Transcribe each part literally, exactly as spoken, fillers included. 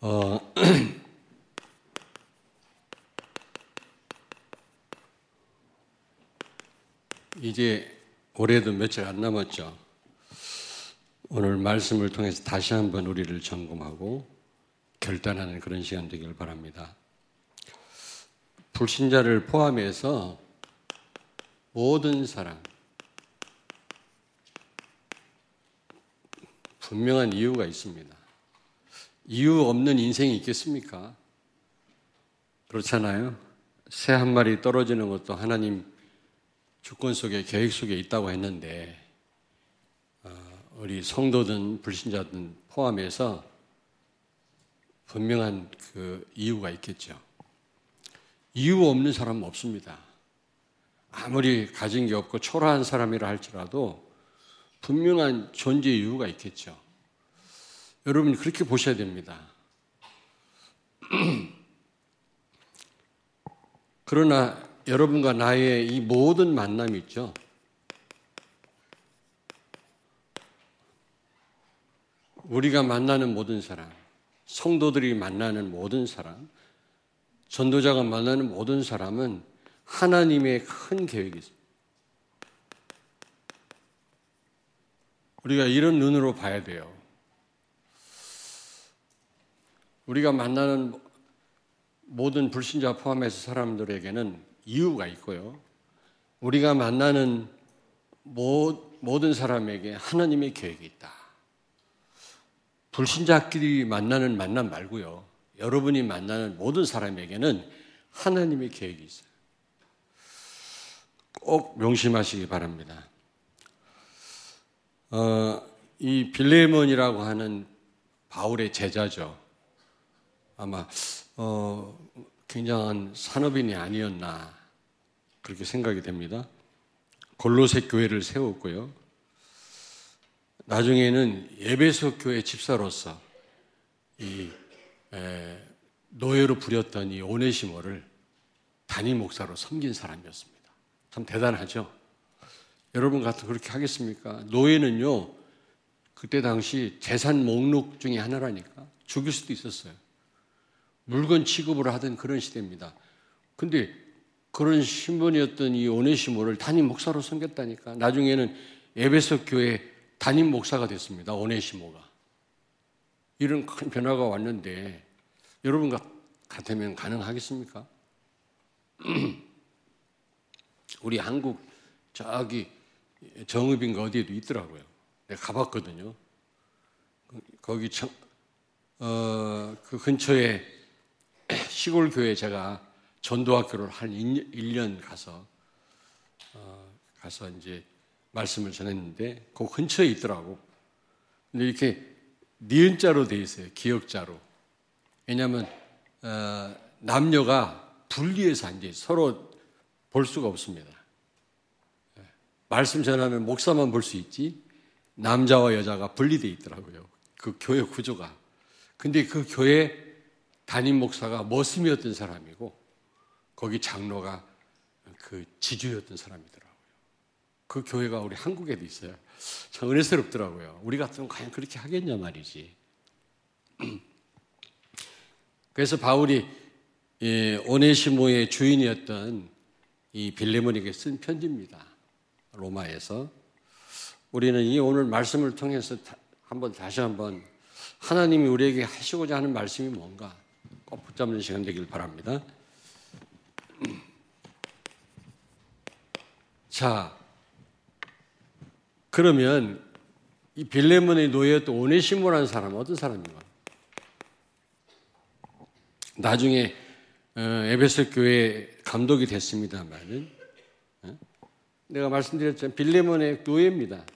어, 이제 올해도 며칠 안 남았죠. 오늘 말씀을 통해서 다시 한번 우리를 점검하고 결단하는 그런 시간 되길 바랍니다. 불신자를 포함해서 모든 사람, 분명한 이유가 있습니다. 이유 없는 인생이 있겠습니까? 그렇잖아요. 새 한 마리 떨어지는 것도 하나님 주권 속에, 계획 속에 있다고 했는데 우리 성도든 불신자든 포함해서 분명한 그 이유가 있겠죠. 이유 없는 사람은 없습니다. 아무리 가진 게 없고 초라한 사람이라 할지라도 분명한 존재 이유가 있겠죠. 여러분 그렇게 보셔야 됩니다. 그러나 여러분과 나의 이 모든 만남이 있죠. 우리가 만나는 모든 사람, 성도들이 만나는 모든 사람, 전도자가 만나는 모든 사람은 하나님의 큰 계획이 있습니다. 우리가 이런 눈으로 봐야 돼요. 우리가 만나는 모든 불신자 포함해서 사람들에게는 이유가 있고요. 우리가 만나는 모든 사람에게 하나님의 계획이 있다. 불신자끼리 만나는 만남 말고요. 여러분이 만나는 모든 사람에게는 하나님의 계획이 있어요. 꼭 명심하시기 바랍니다. 어, 이 빌레몬이라고 하는 바울의 제자죠. 아마 어, 굉장한 산업인이 아니었나 그렇게 생각이 됩니다. 골로새 교회를 세웠고요. 나중에는 에베소 교회 집사로서 이 에, 노예로 부렸던 이 오네시모를 담임 목사로 섬긴 사람이었습니다. 참 대단하죠. 여러분 같은 그렇게 하겠습니까? 노예는요 그때 당시 재산 목록 중에 하나라니까 죽일 수도 있었어요. 물건 취급을 하던 그런 시대입니다. 근데 그런 신분이었던 이 오네시모를 담임 목사로 섬겼다니까. 나중에는 에베소 교회 담임 목사가 됐습니다. 오네시모가. 이런 큰 변화가 왔는데 여러분 같으면 가능하겠습니까? 우리 한국 저기 정읍인가 어디에도 있더라고요. 내가 가봤거든요. 거기 청, 어, 그 근처에 시골 교회에 제가 전도학교를 한 일 년 가서 어, 가서 이제 말씀을 전했는데 그 근처에 있더라고. 근데 이렇게 니은자로 돼 있어요. 기역자로. 왜냐하면 어, 남녀가 분리해서 앉아 있어요. 서로 볼 수가 없습니다. 말씀 전하면 목사만 볼 수 있지 남자와 여자가 분리되어 있더라고요. 그 교회 구조가. 근데 그 교회 담임 목사가 머슴이었던 사람이고 거기 장로가 그 지주였던 사람이더라고요. 그 교회가 우리 한국에도 있어요. 참 은혜스럽더라고요. 우리 같으면 과연 그렇게 하겠냐 말이지. 그래서 바울이 오네시모의 주인이었던 이 빌레몬에게 쓴 편지입니다. 로마에서. 우리는 이 오늘 말씀을 통해서 한번 다시 한번 하나님이 우리에게 하시고자 하는 말씀이 뭔가 꼭 붙잡는 시간 되길 바랍니다. 자, 그러면 이 빌레몬의 노예였던 오네시모라는 사람은 어떤 사람인가? 나중에 에베소 교회 감독이 됐습니다만은 내가 말씀드렸지만 빌레몬의 노예입니다.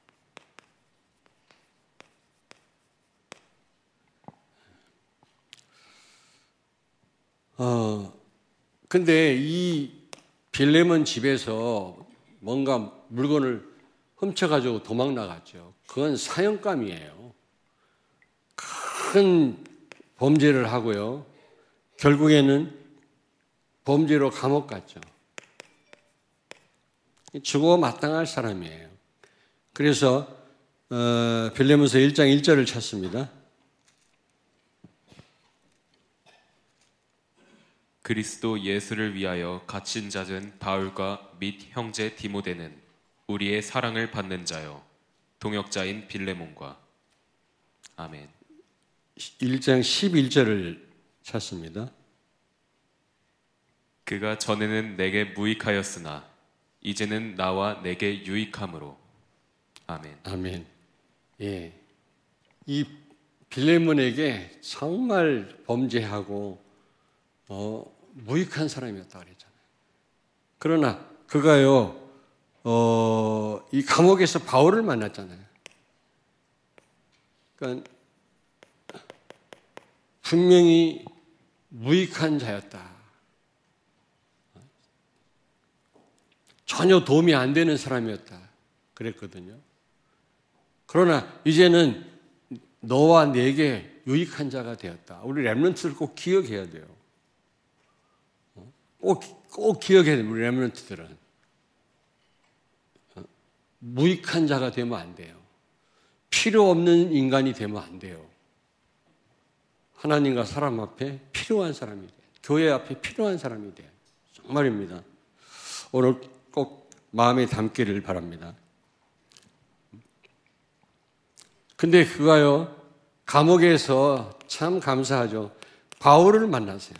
어, 근데 이 빌레몬 집에서 뭔가 물건을 훔쳐가지고 도망 나갔죠. 그건 사형감이에요. 큰 범죄를 하고요. 결국에는 범죄로 감옥 갔죠. 죽어 마땅할 사람이에요. 그래서 어, 빌레몬서 일 장 일 절을 찾습니다. 그리스도 예수를 위하여 갇힌 자는 바울과 및 형제 디모데는 우리의 사랑을 받는 자요 동역자인 빌레몬과. 아멘. 일 장 십일 절을 찾습니다. 그가 전에는 내게 무익하였으나 이제는 나와 내게 유익함으로. 아멘. 아멘. 예. 이 빌레몬에게 정말 범죄하고 어, 무익한 사람이었다 그랬잖아요. 그러나 그가요, 어, 이 감옥에서 바울을 만났잖아요. 그러니까 분명히 무익한 자였다. 전혀 도움이 안 되는 사람이었다. 그랬거든요. 그러나 이제는 너와 내게 유익한 자가 되었다. 우리 렘넌트들 꼭 기억해야 돼요. 꼭, 꼭 기억해야 돼요. 우리 렘넌트들은. 무익한 자가 되면 안 돼요. 필요 없는 인간이 되면 안 돼요. 하나님과 사람 앞에 필요한 사람이 돼요. 교회 앞에 필요한 사람이 돼요. 정말입니다. 오늘 꼭 마음에 담기를 바랍니다. 근데 그가요, 감옥에서 참 감사하죠. 바울을 만났어요.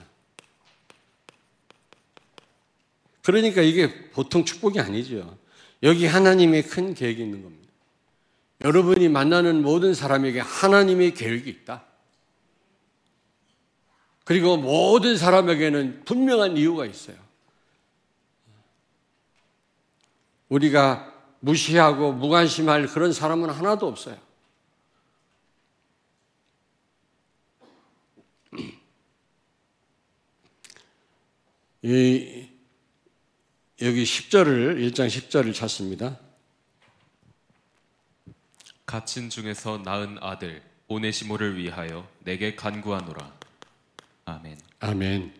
그러니까 이게 보통 축복이 아니죠. 여기 하나님의 큰 계획이 있는 겁니다. 여러분이 만나는 모든 사람에게 하나님의 계획이 있다. 그리고 모든 사람에게는 분명한 이유가 있어요. 우리가 무시하고 무관심할 그런 사람은 하나도 없어요. 이, 여기 십 절을, 일 장 십 절을 찾습니다. 갇힌 중에서 낳은 아들 오네시모를 위하여 내게 간구하노라. 아멘. 아멘.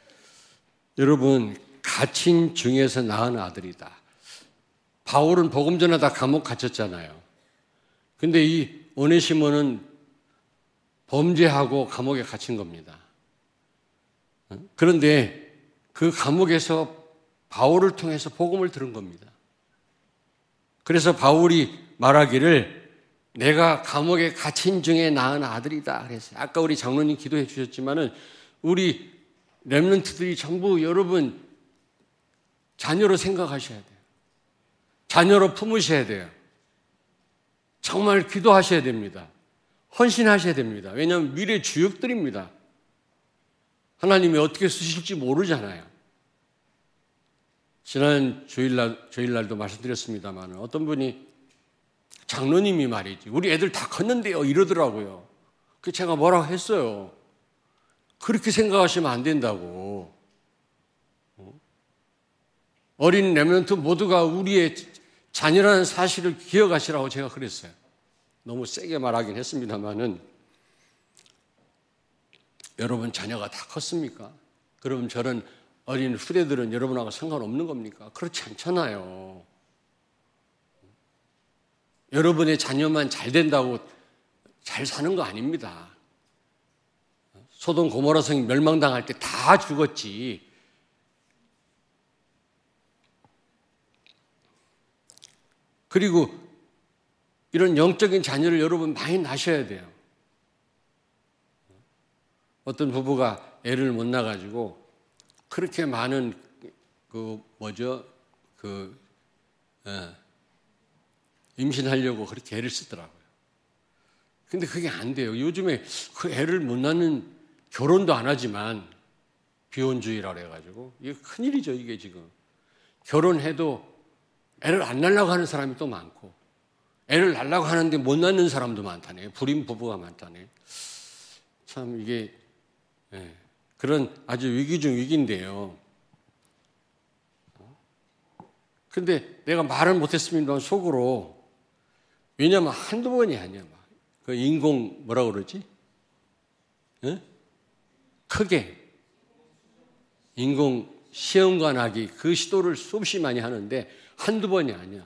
여러분, 갇힌 중에서 낳은 아들이다. 바울은 복음 전하다 감옥 갇혔잖아요. 근데 이 오네시모는 범죄하고 감옥에 갇힌 겁니다. 그런데 그 감옥에서 바울을 통해서 복음을 들은 겁니다. 그래서 바울이 말하기를 내가 감옥에 갇힌 중에 낳은 아들이다 그랬어요. 아까 우리 장로님 기도해 주셨지만은 우리 렘넌트들이 전부 여러분 자녀로 생각하셔야 돼요. 자녀로 품으셔야 돼요. 정말 기도하셔야 됩니다. 헌신하셔야 됩니다. 왜냐하면 미래 주역들입니다. 하나님이 어떻게 쓰실지 모르잖아요. 지난 주일날, 주일날도 말씀드렸습니다만 어떤 분이 장로님이 말이지 우리 애들 다 컸는데요 이러더라고요. 그 제가 뭐라고 했어요. 그렇게 생각하시면 안 된다고. 어린 렘넌트 모두가 우리의 자녀라는 사실을 기억하시라고 제가 그랬어요. 너무 세게 말하긴 했습니다만은 여러분 자녀가 다 컸습니까? 그럼 저런 어린 후대들은 여러분하고 상관없는 겁니까? 그렇지 않잖아요. 여러분의 자녀만 잘 된다고 잘 사는 거 아닙니다. 소돔 고모라 성이 멸망당할 때 다 죽었지. 그리고 이런 영적인 자녀를 여러분 많이 낳으셔야 돼요. 어떤 부부가 애를 못 낳아가지고 그렇게 많은 그 뭐죠 그 예, 임신하려고 그렇게 애를 쓰더라고요. 근데 그게 안 돼요. 요즘에 그 애를 못 낳는 결혼도 안 하지만 비혼주의라고 해가지고 이게 큰일이죠. 이게 지금 결혼해도 애를 안 낳으려고 하는 사람이 또 많고 애를 낳으려고 하는데 못 낳는 사람도 많다네. 불임 부부가 많다네. 참 이게 예, 그런 아주 위기 중 위기인데요. 근데 내가 말을 못했습니다만 속으로 왜냐하면 한두 번이 아니야. 막. 그 인공 뭐라고 그러지? 예? 크게 인공 시험관하기 그 시도를 수없이 많이 하는데 한두 번이 아니야.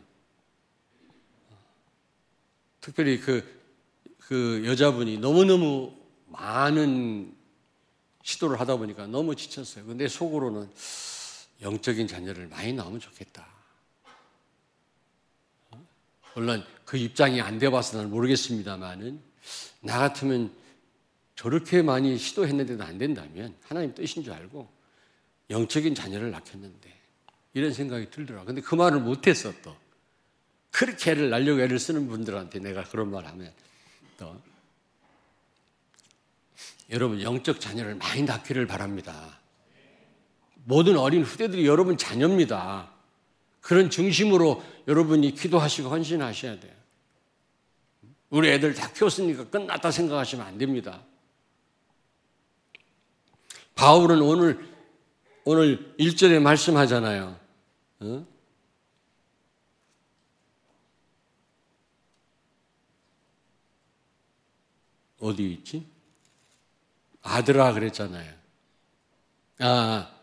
특별히 그, 그 여자분이 너무너무 많은 시도를 하다 보니까 너무 지쳤어요. 근데 속으로는 영적인 자녀를 많이 낳으면 좋겠다. 물론 그 입장이 안 돼봐서 난 모르겠습니다만은 나 같으면 저렇게 많이 시도했는데도 안 된다면 하나님 뜻인 줄 알고 영적인 자녀를 낳겠는데 이런 생각이 들더라고요. 근데 그 말을 못했어 또. 그렇게 애를 낳으려고 애를 쓰는 분들한테 내가 그런 말 하면 또 여러분 영적 자녀를 많이 낳기를 바랍니다. 모든 어린 후대들이 여러분 자녀입니다. 그런 중심으로 여러분이 기도하시고 헌신하셔야 돼요. 우리 애들 다 키웠으니까 끝났다 생각하시면 안 됩니다. 바울은 오늘 오늘 일 절에 말씀하잖아요. 어? 어디 있지? 아들아 그랬잖아요. 아,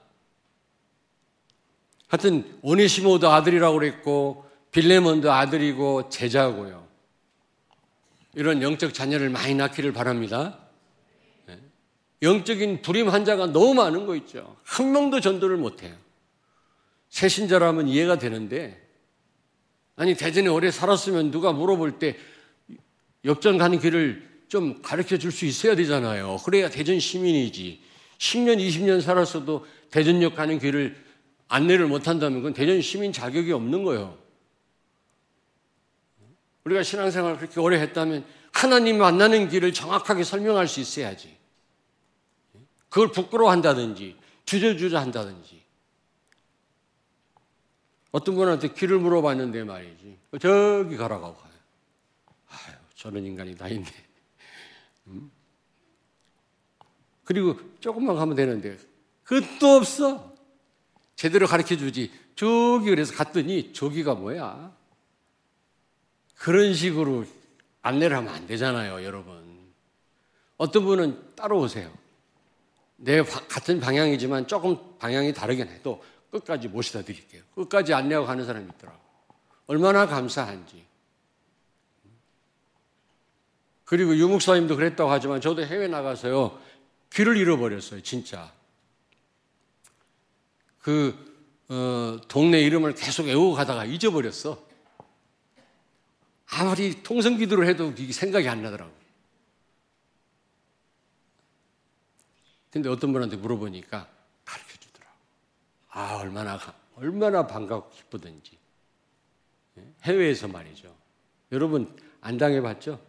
하여튼 오네시모도 아들이라고 그랬고 빌레몬도 아들이고 제자고요. 이런 영적 자녀를 많이 낳기를 바랍니다. 네. 영적인 불임 환자가 너무 많은 거 있죠. 한 명도 전도를 못해요. 새신자라면 이해가 되는데 아니 대전에 오래 살았으면 누가 물어볼 때 역전 가는 길을 좀 가르쳐 줄 수 있어야 되잖아요. 그래야 대전 시민이지. 십 년, 이십 년 살았어도 대전역 가는 길을 안내를 못한다면 그건 대전 시민 자격이 없는 거예요. 우리가 신앙생활을 그렇게 오래 했다면 하나님 만나는 길을 정확하게 설명할 수 있어야지. 그걸 부끄러워한다든지 주저주저 한다든지. 어떤 분한테 길을 물어봤는데 말이지. 저기 가라고 가요. 아유, 저런 인간이 다 있네. 음? 그리고 조금만 가면 되는데 그것도 없어. 제대로 가르쳐주지. 저기 그래서 갔더니 저기가 뭐야. 그런 식으로 안내를 하면 안 되잖아요, 여러분. 어떤 분은 따라오세요. 내 같은 방향이지만 조금 방향이 다르긴 해도 끝까지 모시다 드릴게요. 끝까지 안내하고 가는 사람이 있더라고요. 얼마나 감사한지. 그리고 유목사님도 그랬다고 하지만 저도 해외 나가서요. 길을 잃어버렸어요. 진짜. 그 어, 동네 이름을 계속 외우고 가다가 잊어버렸어. 아무리 통성기도를 해도 이게 생각이 안 나더라고요. 근데 어떤 분한테 물어보니까 가르쳐주더라고요. 아, 얼마나, 얼마나 반갑고 기쁘든지. 해외에서 말이죠. 여러분 안 당해봤죠?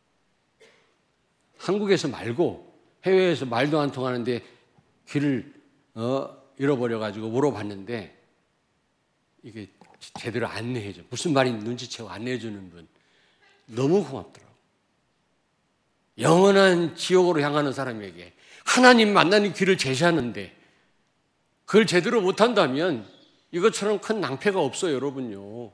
한국에서 말고 해외에서 말도 안 통하는데 길을 어, 잃어버려가지고 물어봤는데 이게 제대로 안내해줘. 무슨 말인지 눈치채고 안내해주는 분 너무 고맙더라고. 영원한 지옥으로 향하는 사람에게 하나님 만나는 길을 제시하는데 그걸 제대로 못한다면 이것처럼 큰 낭패가 없어요, 여러분요.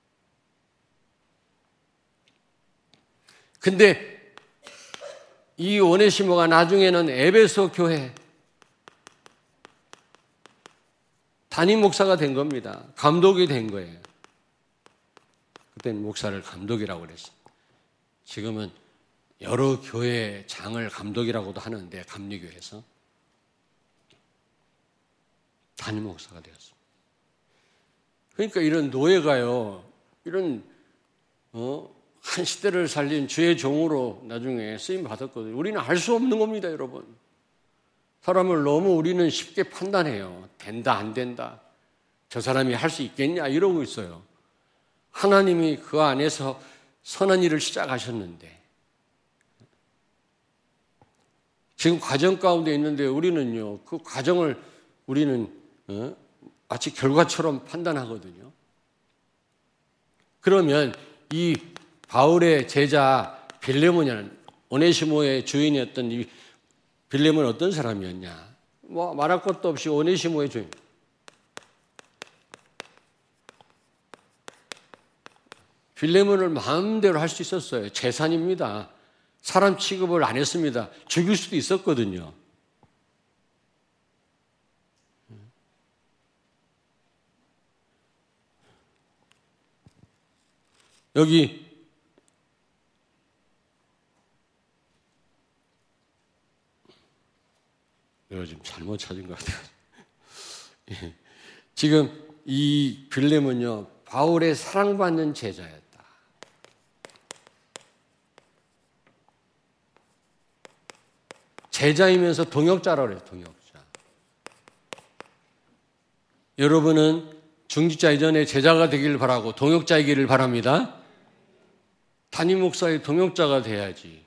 근데 이 오네시모가 나중에는 에베소 교회 담임 목사가 된 겁니다. 감독이 된 거예요. 그때는 목사를 감독이라고 그랬어요. 지금은 여러 교회 장을 감독이라고도 하는데 감리교에서 담임 목사가 되었습니다. 그러니까 이런 노예가요, 이런 어, 한 시대를 살린 주의 종으로 나중에 쓰임 받았거든요. 우리는 알 수 없는 겁니다, 여러분. 사람을 너무 우리는 쉽게 판단해요. 된다, 안 된다. 저 사람이 할 수 있겠냐 이러고 있어요. 하나님이 그 안에서 선한 일을 시작하셨는데 지금 과정 가운데 있는데 우리는요, 그 과정을 우리는 어? 마치 결과처럼 판단하거든요. 그러면 이 바울의 제자 빌레몬이라는 오네시모의 주인이었던 이 빌레몬은 어떤 사람이었냐? 뭐 말할 것도 없이 오네시모의 주인. 빌레몬을 마음대로 할 수 있었어요. 재산입니다. 사람 취급을 안 했습니다. 죽일 수도 있었거든요. 여기 잘못 찾은 것 같아요. 예. 지금 이 빌레몬은요, 바울의 사랑받는 제자였다. 제자이면서 동역자라고 그래요, 동역자. 여러분은 중직자 이전에 제자가 되기를 바라고 동역자이기를 바랍니다. 담임 목사의 동역자가 돼야지.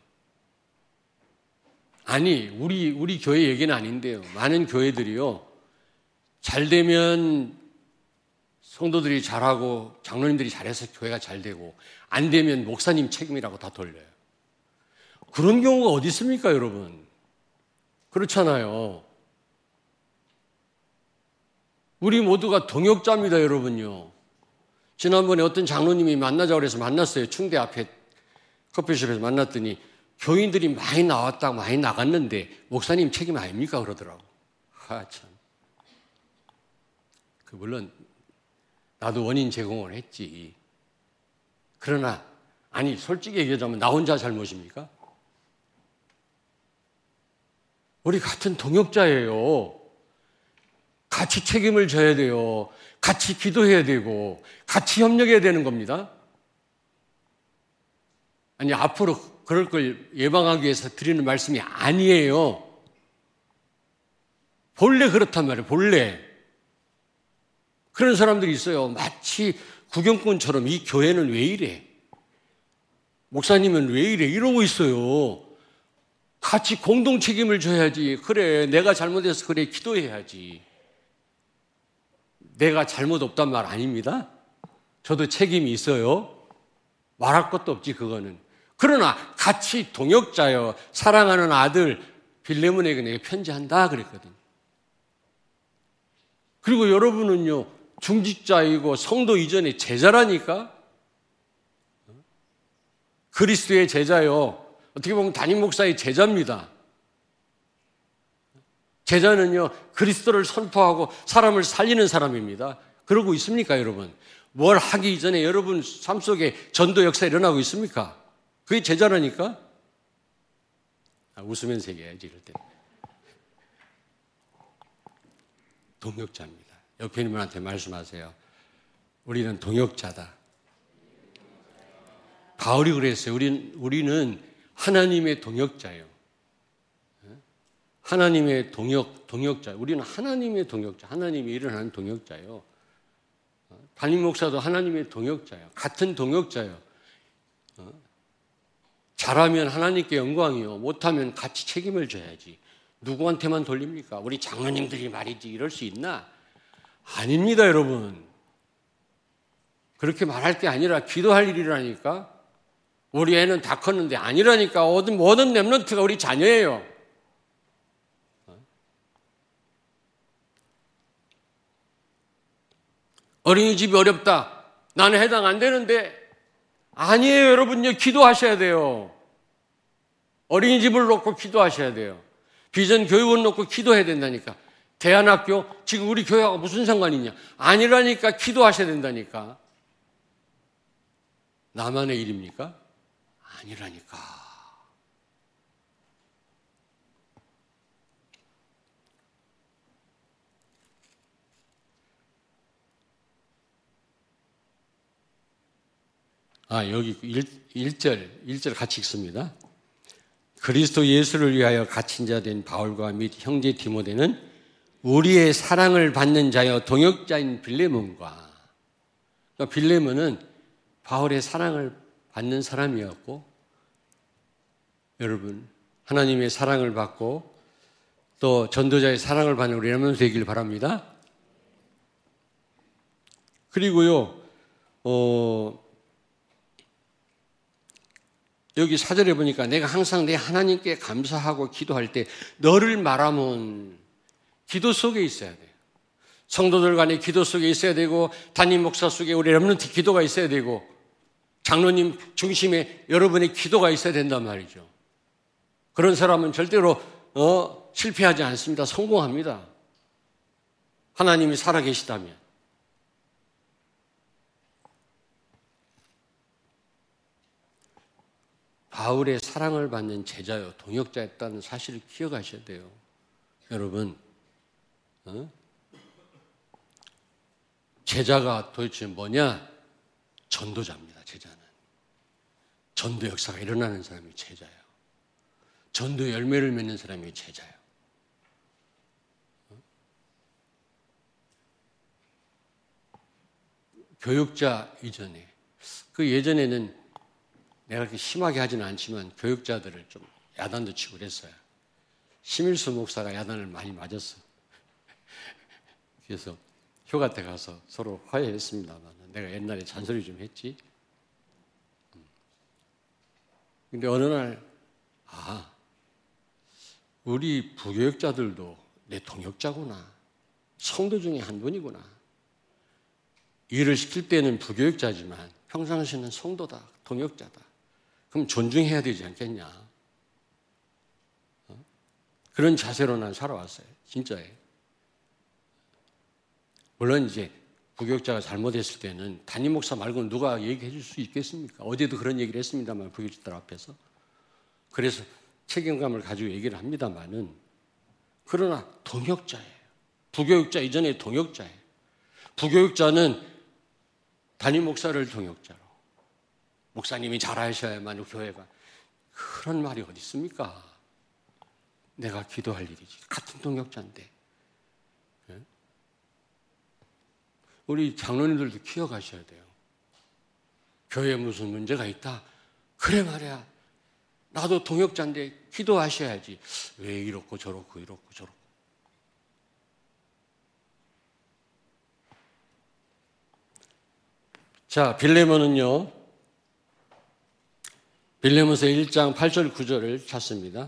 아니, 우리, 우리 교회 얘기는 아닌데요. 많은 교회들이요, 잘 되면 성도들이 잘하고 장로님들이 잘해서 교회가 잘 되고, 안 되면 목사님 책임이라고 다 돌려요. 그런 경우가 어디 있습니까, 여러분? 그렇잖아요. 우리 모두가 동역자입니다, 여러분요. 지난번에 어떤 장로님이 만나자고 그래서 만났어요. 충대 앞에 커피숍에서 만났더니 교인들이 많이 나왔다, 많이 나갔는데 목사님 책임 아닙니까? 그러더라고. 아, 참. 그 물론 나도 원인 제공을 했지. 그러나 아니, 솔직히 얘기하자면 나 혼자 잘못입니까? 우리 같은 동역자예요. 같이 책임을 져야 돼요. 같이 기도해야 되고 같이 협력해야 되는 겁니다. 아니, 앞으로 그럴 걸 예방하기 위해서 드리는 말씀이 아니에요. 본래 그렇단 말이에요. 본래. 그런 사람들이 있어요. 마치 구경꾼처럼 이 교회는 왜 이래? 목사님은 왜 이래? 이러고 있어요. 같이 공동 책임을 져야지. 그래, 내가 잘못해서 그래, 기도해야지. 내가 잘못 없단 말 아닙니다. 저도 책임이 있어요. 말할 것도 없지, 그거는. 그러나 같이 동역자요, 사랑하는 아들 빌레몬에게 내가 편지한다 그랬거든요. 그리고 여러분은요, 중직자이고 성도 이전에 제자라니까? 그리스도의 제자요. 어떻게 보면 담임 목사의 제자입니다. 제자는요, 그리스도를 선포하고 사람을 살리는 사람입니다. 그러고 있습니까, 여러분? 뭘 하기 이전에 여러분 삶 속에 전도 역사 일어나고 있습니까? 그게 제자라니까? 아, 웃으면서 얘기해야지, 이럴 때. 동역자입니다. 옆에 있는 분한테 말씀하세요. 우리는 동역자다. 바울이 그랬어요. 우리는, 우리는 하나님의 동역자예요. 하나님의 동역, 동역자. 우리는 하나님의 동역자. 하나님이 일어나는 동역자예요. 담임 목사도 하나님의 동역자예요. 같은 동역자예요. 잘하면 하나님께 영광이요. 못하면 같이 책임을 져야지. 누구한테만 돌립니까? 우리 장로님들이 말이지 이럴 수 있나? 아닙니다, 여러분. 그렇게 말할 게 아니라 기도할 일이라니까. 우리 애는 다 컸는데 아니라니까. 모든, 모든 렘넌트가 우리 자녀예요. 어린이집이 어렵다. 나는 해당 안 되는데. 아니에요, 여러분요. 기도하셔야 돼요. 어린이집을 놓고 기도하셔야 돼요. 비전 교육원 놓고 기도해야 된다니까. 대안학교, 지금 우리 교회하고 무슨 상관이냐? 아니라니까. 기도하셔야 된다니까. 나만의 일입니까? 아니라니까. 아, 여기 일 절, 일 절 같이 읽습니다. 그리스도 예수를 위하여 갇힌 자 된 바울과 및 형제 디모데는 우리의 사랑을 받는 자여 동역자인 빌레몬과, 그러니까 빌레몬은 바울의 사랑을 받는 사람이었고, 여러분 하나님의 사랑을 받고 또 전도자의 사랑을 받는 우리 렘넌트 되길 바랍니다. 그리고요, 어, 여기 사절에 보니까 내가 항상 내 하나님께 감사하고 기도할 때 너를 말하면 기도 속에 있어야 돼요. 성도들 간의 기도 속에 있어야 되고, 담임 목사 속에 우리 렘넌트 기도가 있어야 되고, 장로님 중심에 여러분의 기도가 있어야 된단 말이죠. 그런 사람은 절대로 어, 실패하지 않습니다. 성공합니다. 하나님이 살아계시다면. 바울의 사랑을 받는 제자요, 동역자였다는 사실을 기억하셔야 돼요. 여러분, 어? 제자가 도대체 뭐냐? 전도자입니다. 제자는. 전도 역사가 일어나는 사람이 제자예요. 전도 열매를 맺는 사람이 제자예요. 교육자 이전에, 그 예전에는 내가 그렇게 심하게 하지는 않지만 교육자들을 좀 야단도 치고 그랬어요. 심일수 목사가 야단을 많이 맞았어. 그래서 휴가 때 가서 서로 화해했습니다만 내가 옛날에 잔소리 좀 했지. 근데 어느 날, 아, 우리 부교육자들도 내 동역자구나. 성도 중에 한 분이구나. 일을 시킬 때는 부교육자지만 평상시에는 성도다, 동역자다. 그럼 존중해야 되지 않겠냐. 어? 그런 자세로 난 살아왔어요. 진짜예요. 물론 이제 부교육자가 잘못했을 때는 담임 목사 말고는 누가 얘기해 줄 수 있겠습니까? 어제도 그런 얘기를 했습니다만 부교육자들 앞에서. 그래서 책임감을 가지고 얘기를 합니다만은 그러나 동역자예요. 부교육자 이전에 동역자예요. 부교육자는 담임 목사를 동역자로, 목사님이 잘하셔야만 교회가, 그런 말이 어디 있습니까? 내가 기도할 일이지. 같은 동역자인데. 우리 장로님들도 기억하셔야 돼요. 교회에 무슨 문제가 있다? 그래 말이야. 나도 동역자인데 기도하셔야지. 왜 이렇고 저렇고 이렇고 저렇고. 자, 빌레몬은요. 빌레몬서 일 장 팔 절 구 절을 찾습니다.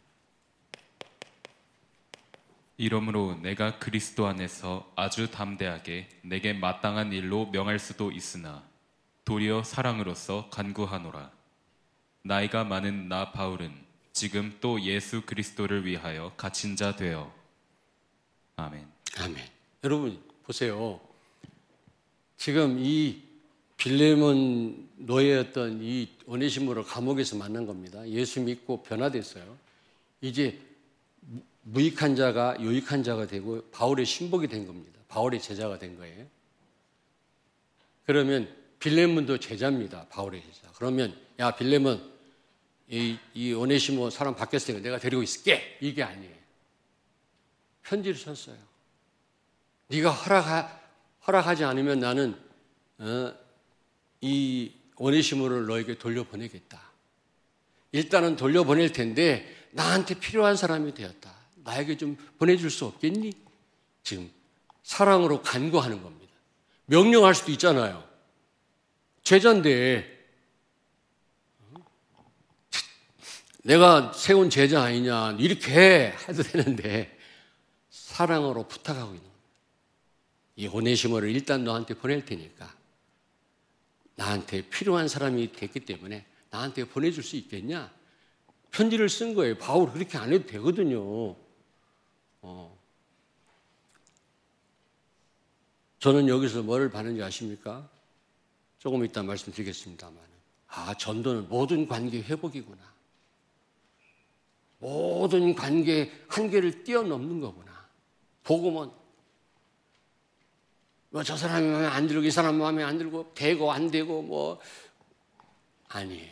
이러므로 내가 그리스도 안에서 아주 담대하게 내게 마땅한 일로 명할 수도 있으나 도리어 사랑으로서 간구하노라. 나이가 많은 나 바울은 지금 또 예수 그리스도를 위하여 갇힌 자 되어. 아멘. 아멘. 여러분 보세요. 지금 이 빌레몬 노예였던 이 오네시모를 감옥에서 만난 겁니다. 예수 믿고 변화됐어요. 이제 무익한 자가 유익한 자가 되고 바울의 신복이 된 겁니다. 바울의 제자가 된 거예요. 그러면 빌레몬도 제자입니다. 바울의 제자. 그러면 야 빌레몬 이, 이 오네시모 사람 바뀌었으니까 내가 데리고 있을게. 이게 아니에요. 편지를 썼어요. 네가 허락하, 허락하지 않으면 나는 어, 이 오네시모를 너에게 돌려보내겠다. 일단은 돌려보낼 텐데 나한테 필요한 사람이 되었다. 나에게 좀 보내줄 수 없겠니? 지금 사랑으로 간구하는 겁니다. 명령할 수도 있잖아요. 제자인데 내가 세운 제자 아니냐 이렇게 해도 되는데 사랑으로 부탁하고 있는 겁니다. 이 오네시모를 일단 너한테 보낼 테니까 나한테 필요한 사람이 됐기 때문에 나한테 보내줄 수 있겠냐? 편지를 쓴 거예요. 바울 그렇게 안 해도 되거든요. 어. 저는 여기서 뭐를 받는지 아십니까? 조금 이따 말씀드리겠습니다만, 아, 전도는 모든 관계 회복이구나. 모든 관계 한계를 뛰어넘는 거구나. 복음은 뭐 저 사람이 마음에 안 들고 이 사람 마음에 안 들고 되고 안 되고 뭐 아니에요.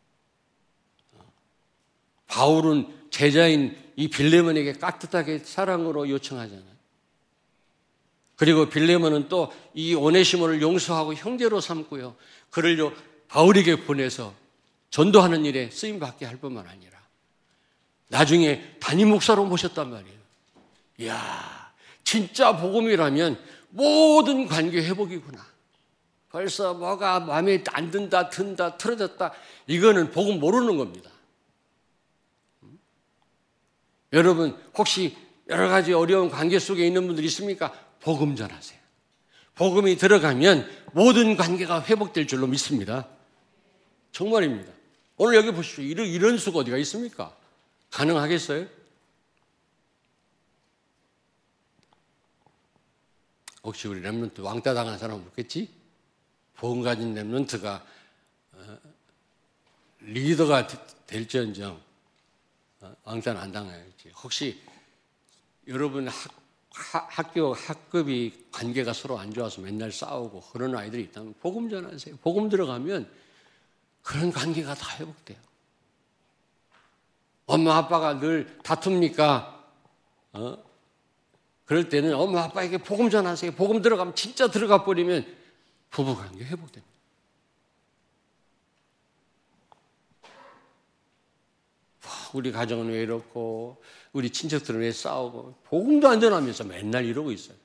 바울은 제자인 이 빌레몬에게 깍듯하게 사랑으로 요청하잖아요. 그리고 빌레몬은 또 이 오네시모를 용서하고 형제로 삼고요. 그를 바울에게 보내서 전도하는 일에 쓰임받게 할 뿐만 아니라 나중에 담임 목사로 모셨단 말이에요. 이야, 진짜 복음이라면 모든 관계 회복이구나. 벌써 뭐가 마음에 안 든다, 든다, 틀어졌다. 이거는 복음 모르는 겁니다. 여러분 혹시 여러 가지 어려운 관계 속에 있는 분들 있습니까? 복음 전하세요. 복음이 들어가면 모든 관계가 회복될 줄로 믿습니다. 정말입니다. 오늘 여기 보십시오. 이런, 이런 수가 어디가 있습니까? 가능하겠어요? 혹시 우리 렘넌트 왕따 당한 사람 없겠지? 복음 가진 렘넌트가 어, 리더가 될지언정 어, 왕따는 안 당해야지. 혹시 여러분 학, 하, 학교 학급이 관계가 서로 안 좋아서 맨날 싸우고 그런 아이들이 있다면 복음 전하세요. 복음 들어가면 그런 관계가 다 회복돼요. 엄마 아빠가 늘 다툽니까? 어? 그럴 때는 엄마 아빠에게 복음 전하세요. 복음 들어가면 진짜 들어가 버리면 부부관계 회복됩니다. 우리 가정은 왜 이렇고 우리 친척들은 왜 싸우고 복음도 안 전하면서 맨날 이러고 있어요.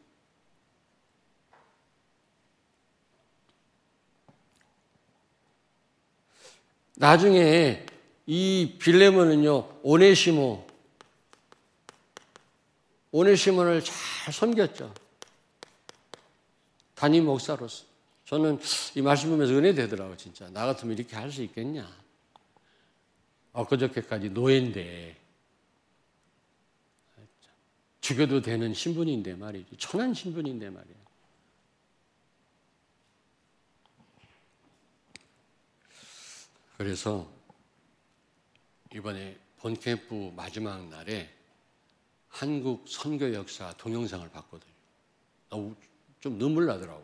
나중에 이 빌레몬은요, 오네시모, 오네시모를 잘 섬겼죠. 담임 목사로서. 저는 이 말씀 보면서 은혜 되더라고요, 진짜. 나 같으면 이렇게 할 수 있겠냐. 엊그저께까지 노예인데, 죽여도 되는 신분인데 말이지. 천한 신분인데 말이야. 그래서 이번에 본캠프 마지막 날에 한국 선교 역사 동영상을 봤거든요. 좀 눈물 나더라고.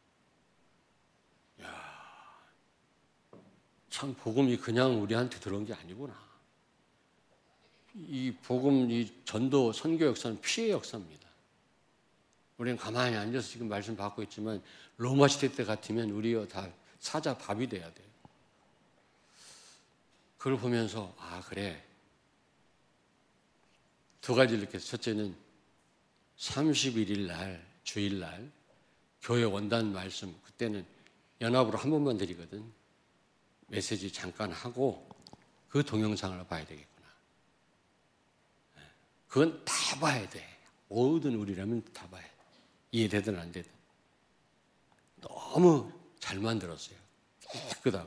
야, 참 복음이 그냥 우리한테 들어온 게 아니구나. 이 복음, 이 전도 선교 역사는 피해 역사입니다. 우리는 가만히 앉아서 지금 말씀 받고 있지만 로마 시대 때 같으면 우리가 다 사자 밥이 돼야 돼요. 그걸 보면서 아 그래. 두 가지를 느꼈어요. 첫째는 삼십일 일 날 주일날 교회 원단 말씀 그때는 연합으로 한 번만 드리거든. 메시지 잠깐 하고 그 동영상을 봐야 되겠구나. 그건 다 봐야 돼. 모든 우리라면 다 봐야 돼. 이해되든 안 되든. 너무 잘 만들었어요. 깨끗하고.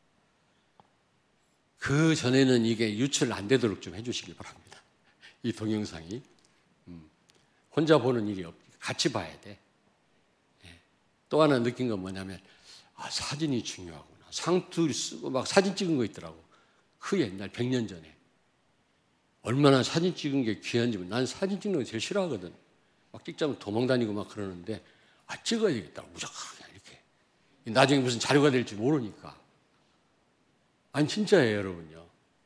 그 전에는 이게 유출 안 되도록 좀 해주시길 바랍니다. 이 동영상이. 음. 혼자 보는 일이 없, 같이 봐야 돼. 예. 또 하나 느낀 건 뭐냐면, 아, 사진이 중요하구나. 상투 쓰고 막 사진 찍은 거 있더라고. 그 옛날 백 년 전에. 얼마나 사진 찍은 게 귀한지. 난 사진 찍는 거 제일 싫어하거든. 막 찍자면 도망 다니고 막 그러는데, 아, 찍어야 되겠다. 무조건 이렇게. 나중에 무슨 자료가 될지 모르니까. 아니, 진짜예요, 여러분요.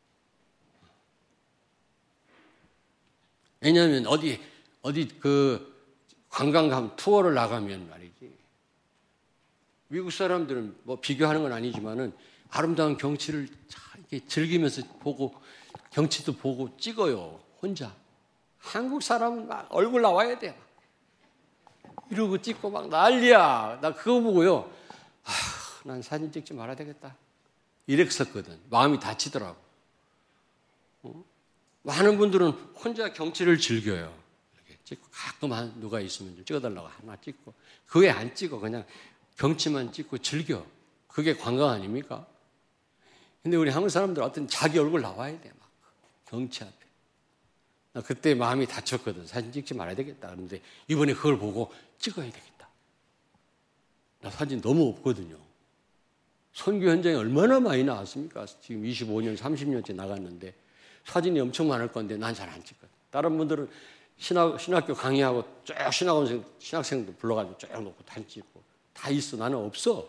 왜냐하면 어디, 어디 그 관광 가면 투어를 나가면 말이지. 미국 사람들은 뭐 비교하는 건 아니지만은 아름다운 경치를 이렇게 즐기면서 보고 경치도 보고 찍어요, 혼자. 한국 사람은 막 얼굴 나와야 돼. 이러고 찍고 막 난리야. 나 그거 보고요. 아, 난 사진 찍지 말아야 되겠다. 이랬었거든. 마음이 다치더라고. 어? 많은 분들은 혼자 경치를 즐겨요. 이렇게 찍고 가끔 한 누가 있으면 좀 찍어달라고 하나 찍고 그 외에 안 찍어. 그냥 경치만 찍고 즐겨. 그게 관광 아닙니까? 근데 우리 한국 사람들 어떤 자기 얼굴 나와야 돼. 막 경치 앞에. 나 그때 마음이 다쳤거든. 사진 찍지 말아야 되겠다. 그런데 이번에 그걸 보고 찍어야 되겠다. 나 사진 너무 없거든요. 선교 현장에 얼마나 많이 나왔습니까? 지금 이십오 년, 삼십 년째 나갔는데 사진이 엄청 많을 건데 난 잘 안 찍거든. 다른 분들은 신학, 신학교 강의하고 쭉 신학원생, 신학생도 불러가지고 쭉 놓고 다 찍고 다 있어. 나는 없어.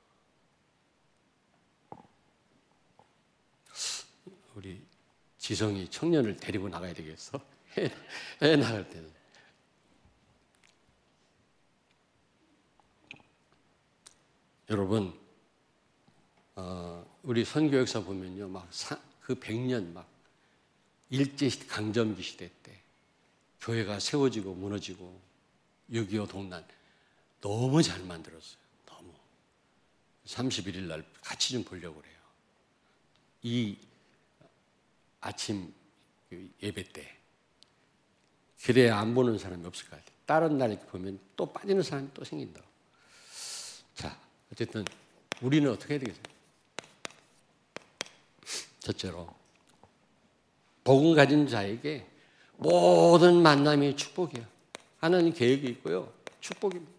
우리 지성이 청년을 데리고 나가야 되겠어? 해, 해 나갈 때는. 여러분, 어, 우리 선교 역사 보면요, 막 그 백 년 막 일제 강점기 시대 때 교회가 세워지고 무너지고 육이오 동란 너무 잘 만들었어요. 너무. 삼십일 일 날 같이 좀 보려고 그래요. 이 아침 예배 때 그래야 안 보는 사람이 없을 것 같아요. 다른 날 이렇게 보면 또 빠지는 사람이 또 생긴다. 자, 어쨌든 우리는 어떻게 해야 되겠어요? 첫째로 복음 가진 자에게 모든 만남이 축복이에요. 하나님 계획이 있고요. 축복입니다.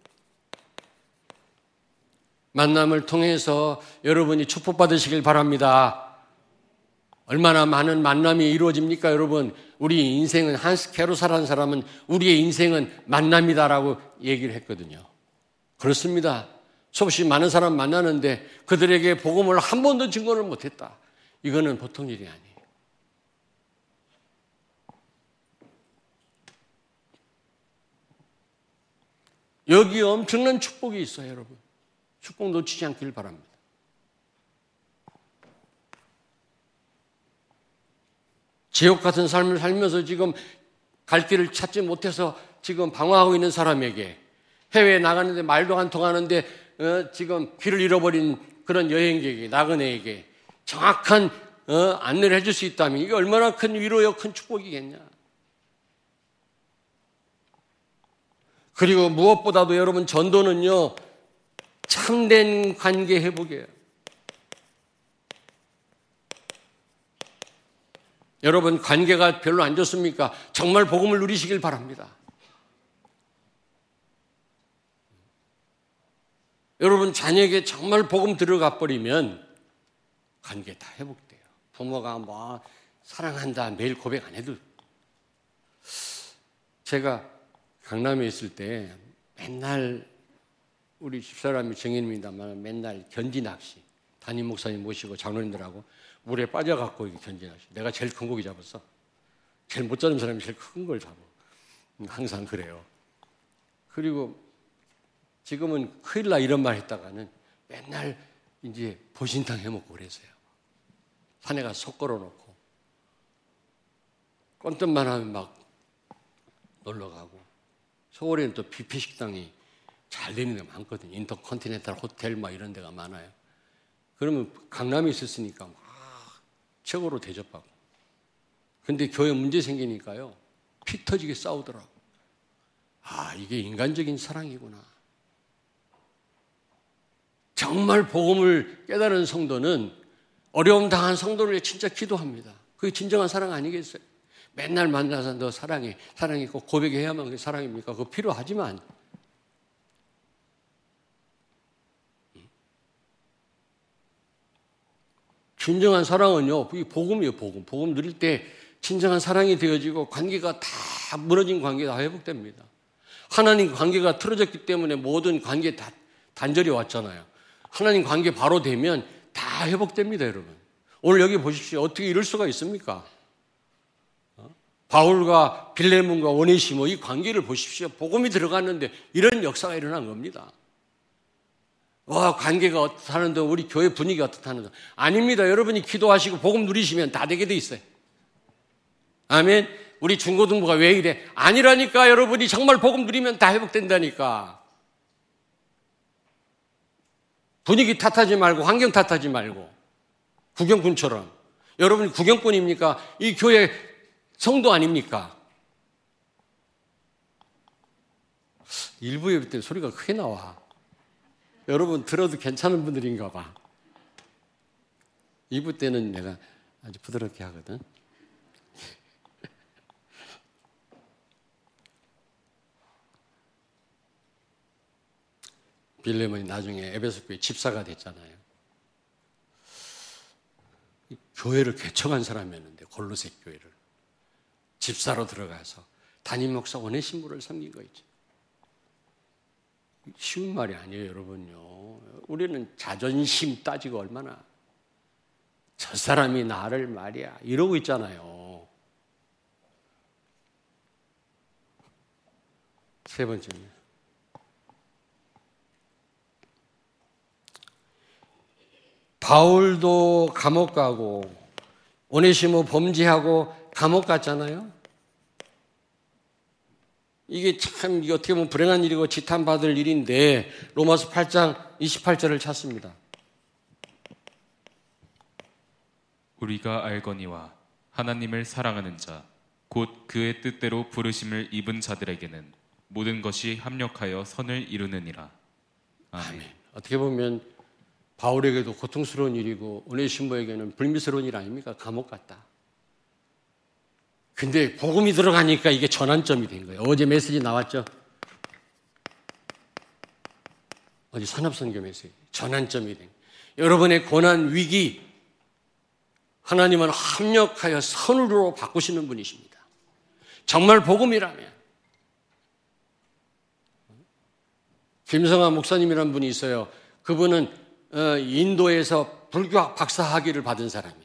만남을 통해서 여러분이 축복받으시길 바랍니다. 얼마나 많은 만남이 이루어집니까, 여러분? 우리 인생은, 한스 캐로사라는 사람은 우리의 인생은 만남이다라고 얘기를 했거든요. 그렇습니다. 수없이 많은 사람 만나는데 그들에게 복음을 한 번도 증거를 못했다. 이거는 보통 일이 아니에요. 여기 엄청난 축복이 있어요, 여러분. 축복 놓치지 않길 바랍니다. 지옥 같은 삶을 살면서 지금 갈 길을 찾지 못해서 지금 방황하고 있는 사람에게, 해외에 나가는데 말도 안 통하는데 어, 지금 길을 잃어버린 그런 여행객에게, 나그네에게 정확한 어, 안내를 해줄 수 있다면 이게 얼마나 큰 위로요, 큰 축복이겠냐. 그리고 무엇보다도 여러분, 전도는요, 참된 관계 회복이에요. 여러분, 관계가 별로 안 좋습니까? 정말 복음을 누리시길 바랍니다. 여러분, 자녀에게 정말 복음 들어가 버리면 관계 다 회복돼요. 부모가 뭐 사랑한다 매일 고백 안 해도. 제가 강남에 있을 때 맨날 우리 집사람이 정인입니다만 맨날 견지 낚시, 담임 목사님 모시고 장로님들하고 물에 빠져갖고 이게 견지 낚시. 내가 제일 큰 고기 잡았어. 제일 못 잡는 사람이 제일 큰 걸 잡아. 항상 그래요. 그리고 지금은 큰일 나 이런 말 했다가는 맨날 이제 보신탕 해먹고 그랬어요. 산에 가서 속 걸어놓고 꼰뜸만 하면 막 놀러가고. 서울에는 또 뷔페 식당이 잘 되는 데가 많거든요. 인터컨티넨탈 호텔 막 이런 데가 많아요. 그러면 강남에 있었으니까 막 최고로 대접받고. 근데 교회 문제 생기니까요, 피 터지게 싸우더라고. 아, 이게 인간적인 사랑이구나. 정말 복음을 깨달은 성도는 어려움 당한 성도를 위해 진짜 기도합니다. 그게 진정한 사랑 아니겠어요? 맨날 만나서 너 사랑해, 사랑해 꼭 고백해야만 그게 사랑입니까? 그거 필요하지만 진정한 사랑은요, 이 복음이에요, 복음. 복음 누릴 때 진정한 사랑이 되어지고 관계가 다 무너진 관계가 다 회복됩니다. 하나님 관계가 틀어졌기 때문에 모든 관계에 다 단절이 왔잖아요. 하나님 관계 바로 되면 다 회복됩니다, 여러분. 오늘 여기 보십시오. 어떻게 이럴 수가 있습니까? 어? 바울과 빌레몬과 오네시모 이 관계를 보십시오. 복음이 들어갔는데 이런 역사가 일어난 겁니다. 와, 관계가 어떻다는데 우리 교회 분위기가 어떻다는데. 아닙니다. 여러분이 기도하시고 복음 누리시면 다 되게 돼 있어요. 아멘. 우리 중고등부가 왜 이래? 아니라니까. 여러분이 정말 복음 누리면 다 회복된다니까. 분위기 탓하지 말고 환경 탓하지 말고 구경꾼처럼. 여러분이 구경꾼입니까? 이 교회 성도 아닙니까? 일부 예배 때 소리가 크게 나와. 여러분 들어도 괜찮은 분들인가 봐. 이 부 때는 내가 아주 부드럽게 하거든. 빌레몬이 나중에 에베소 교회 집사가 됐잖아요. 교회를 개척한 사람이었는데, 골로새 교회를 집사로 들어가서 담임 목사 오네시모를 섬긴 거 있죠. 쉬운 말이 아니에요, 여러분요. 우리는 자존심 따지고 얼마나 저 사람이 나를 말이야 이러고 있잖아요. 세 번째는 바울도 감옥 가고 오네시모 범죄하고 감옥 갔잖아요. 이게 참 이게 어떻게 보면 불행한 일이고 지탄받을 일인데 로마서 팔 장 이십팔 절을 찾습니다. 우리가 알거니와 하나님을 사랑하는 자 곧 그의 뜻대로 부르심을 입은 자들에게는 모든 것이 합력하여 선을 이루느니라. 아멘. 아멘. 어떻게 보면 바울에게도 고통스러운 일이고 오네시모에게는 불미스러운 일 아닙니까? 감옥 갔다. 근데 복음이 들어가니까 이게 전환점이 된 거예요. 어제 메시지 나왔죠? 어제 산업선교 메시지. 전환점이 된 거예요. 여러분의 고난, 위기, 하나님은 합력하여 선으로 바꾸시는 분이십니다. 정말 복음이라면. 김성환 목사님이라는 분이 있어요. 그분은 인도에서 불교학 박사학위를 받은 사람이에요.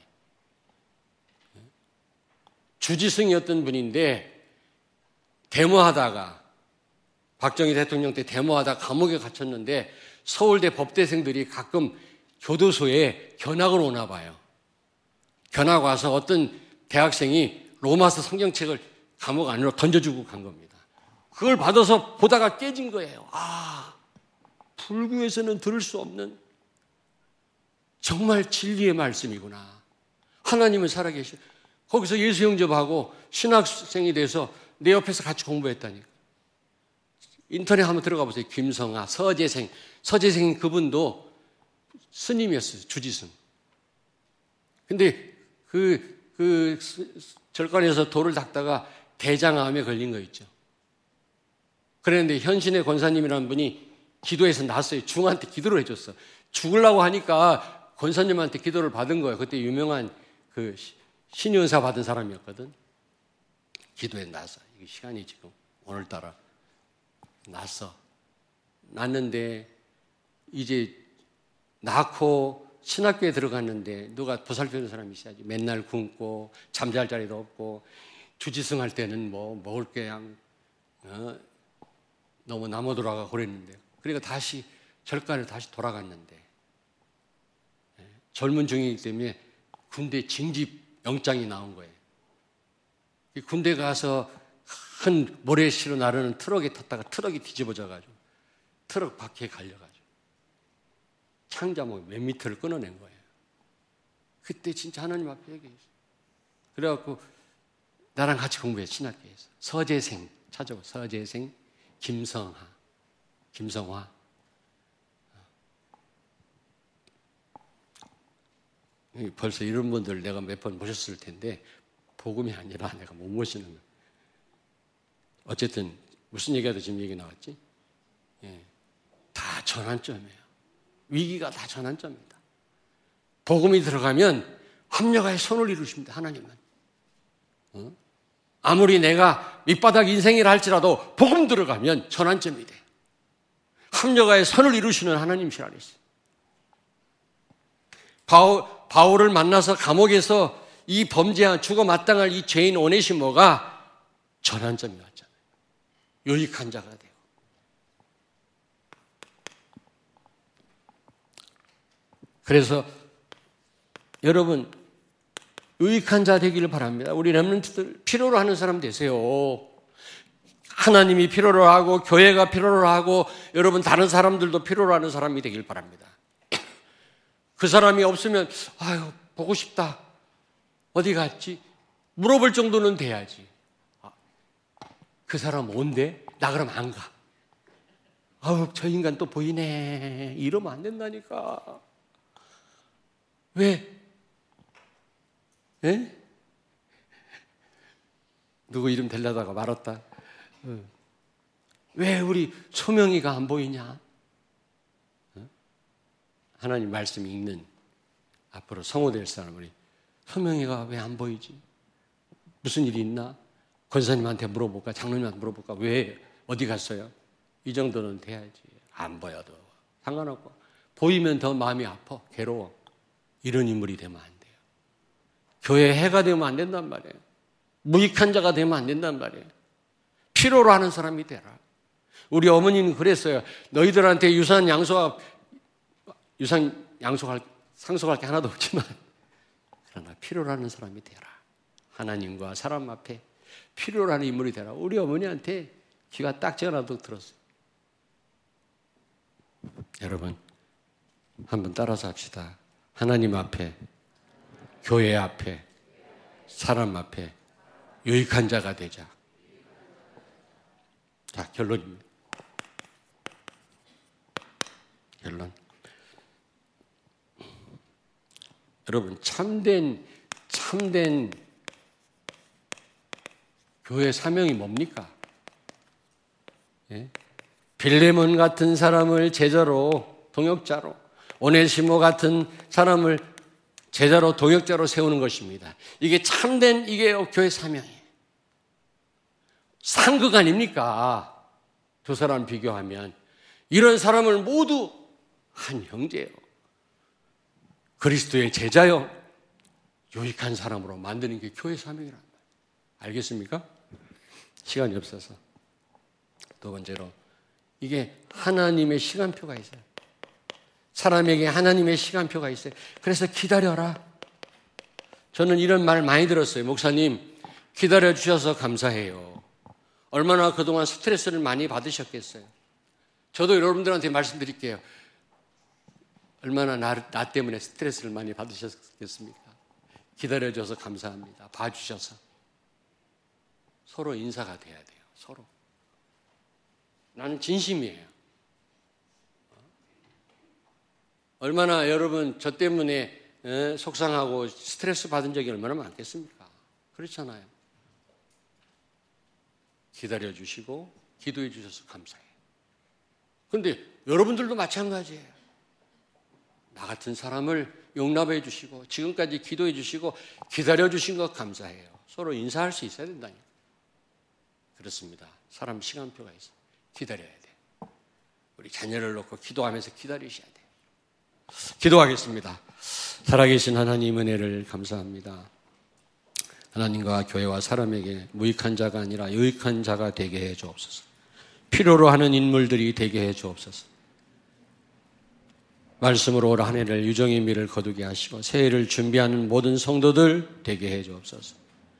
주지승이었던 분인데 데모하다가 박정희 대통령 때 데모하다가 감옥에 갇혔는데 서울대 법대생들이 가끔 교도소에 견학을 오나 봐요. 견학 와서 어떤 대학생이 로마서 성경책을 감옥 안으로 던져주고 간 겁니다. 그걸 받아서 보다가 깨진 거예요. 아, 불교에서는 들을 수 없는 정말 진리의 말씀이구나. 하나님은 살아계셔. 거기서 예수 영접하고 신학생이 돼서 내 옆에서 같이 공부했다니까. 인터넷 한번 들어가 보세요. 김성아, 서재생. 서재생 그분도 스님이었어요. 주지승. 근데 그, 그 절간에서 돌을 닦다가 대장암에 걸린 거 있죠. 그랬는데 현신의 권사님이라는 분이 기도해서 났어요. 중한테 기도를 해줬어. 죽으려고 하니까 권사님한테 기도를 받은 거예요. 그때 유명한 그 신윤사 받은 사람이었거든. 기도에 났어. 이게 시간이 지금 오늘따라 났어. 났는데 이제 낳고 신학교에 들어갔는데 누가 보살펴는 사람이 있어야지. 맨날 굶고 잠잘 자리도 없고 주지승 할 때는 뭐 먹을 게 그냥 어, 너무 남아 돌아가고 그랬는데 그러니까 다시 절간에 다시 돌아갔는데 예, 젊은 중이기 때문에 군대 징집 영장이 나온 거예요. 군대 가서 큰 모래 실어 나르는 트럭에 탔다가 트럭이 뒤집어져가지고 트럭 바퀴에 갈려가지고 창자목 몇 미터를 끊어낸 거예요. 그때 진짜 하나님 앞에 얘기했어요. 그래갖고 나랑 같이 공부해 신학교에서 서재생 찾아봐. 서재생 김성하 김성화 벌써 이런 분들 내가 몇 번 모셨을 텐데 복음이 아니라 내가 못 모시는 거예요. 어쨌든 무슨 얘기하다 지금 얘기 나왔지? 예, 다 전환점이에요. 위기가 다 전환점입니다. 복음이 들어가면 합력하여 손을 이루십니다. 하나님은. 어? 아무리 내가 밑바닥 인생이라 할지라도 복음 들어가면 전환점이 돼요. 합력하여 선을 이루시는 하나님이시라 그랬어요. 바울, 바울을 만나서 감옥에서 이 범죄한 죽어 마땅할 이 죄인 오네시모가 전환점이 왔잖아요. 유익한 자가 되고. 그래서 여러분 유익한 자 되기를 바랍니다. 우리 렘넌트들 필요로 하는 사람 되세요. 하나님이 필요로 하고 교회가 필요로 하고 여러분 다른 사람들도 필요로 하는 사람이 되길 바랍니다. 그 사람이 없으면 아유 보고 싶다. 어디 갔지? 물어볼 정도는 돼야지. 아, 그 사람 온대? 나 그럼 안 가. 아우 저 인간 또 보이네. 이러면 안 된다니까. 왜? 에? 누구 이름 대려다가 말았다. 어. 왜 우리 소명이가 안 보이냐? 어? 하나님 말씀 읽는 앞으로 성호될 사람 우리 소명이가 왜 안 보이지? 무슨 일이 있나? 권사님한테 물어볼까? 장로님한테 물어볼까? 왜? 어디 갔어요? 이 정도는 돼야지. 안 보여도 상관없고 보이면 더 마음이 아파. 괴로워. 이런 인물이 되면 안 돼요. 교회에 해가 되면 안 된단 말이에요. 무익한 자가 되면 안 된단 말이에요. 필요로 하는 사람이 되라. 우리 어머니는 그랬어요. 너희들한테 유산 양소가 유산 양속할 상속할 게 하나도 없지만 그러나 필요로 하는 사람이 되라. 하나님과 사람 앞에 필요로 하는 인물이 되라. 우리 어머니한테 귀가 딱 찌어나도록 들었어요. 여러분 한번 따라서 합시다. 하나님 앞에, 교회 앞에, 사람 앞에 유익한 자가 되자. 자, 결론입니다. 결론. 여러분, 참된, 참된 교회 사명이 뭡니까? 예? 빌레몬 같은 사람을 제자로, 동역자로, 오네시모 같은 사람을 제자로 동역자로 세우는 것입니다. 이게 참된 이게 교회 사명이에요. 상극 아닙니까? 두 사람 비교하면 이런 사람을 모두 한 형제요, 그리스도의 제자요, 유익한 사람으로 만드는 게 교회 사명이란 말이에요. 알겠습니까? 시간이 없어서. 두 번째로, 이게 하나님의 시간표가 있어요. 사람에게 하나님의 시간표가 있어요. 그래서 기다려라. 저는 이런 말 많이 들었어요. 목사님, 기다려주셔서 감사해요. 얼마나 그동안 스트레스를 많이 받으셨겠어요. 저도 여러분들한테 말씀드릴게요. 얼마나 나, 나 때문에 스트레스를 많이 받으셨겠습니까? 기다려줘서 감사합니다. 봐주셔서. 서로 인사가 돼야 돼요. 서로. 나는 진심이에요. 얼마나 여러분 저 때문에 속상하고 스트레스 받은 적이 얼마나 많겠습니까? 그렇잖아요. 기다려주시고 기도해 주셔서 감사해요. 그런데 여러분들도 마찬가지예요. 나 같은 사람을 용납해 주시고 지금까지 기도해 주시고 기다려 주신 것 감사해요. 서로 인사할 수 있어야 된다니까. 그렇습니다. 사람 시간표가 있어요. 기다려야 돼요. 우리 자녀를 놓고 기도하면서 기다리셔야 돼요. 기도하겠습니다. 살아계신 하나님 은혜를 감사합니다. 하나님과 교회와 사람에게 무익한 자가 아니라 유익한 자가 되게 해 주옵소서. 필요로 하는 인물들이 되게 해 주옵소서. 말씀으로 올 한 해를 유정의 미를 거두게 하시고 새해를 준비하는 모든 성도들 되게 해 주옵소서.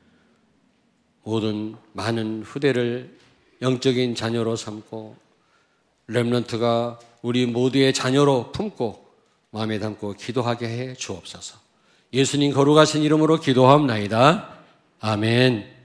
모든 많은 후대를 영적인 자녀로 삼고 렘넌트가 우리 모두의 자녀로 품고 마음에 담고 기도하게 해 주옵소서. 예수님 거룩하신 이름으로 기도하옵나이다. 아멘.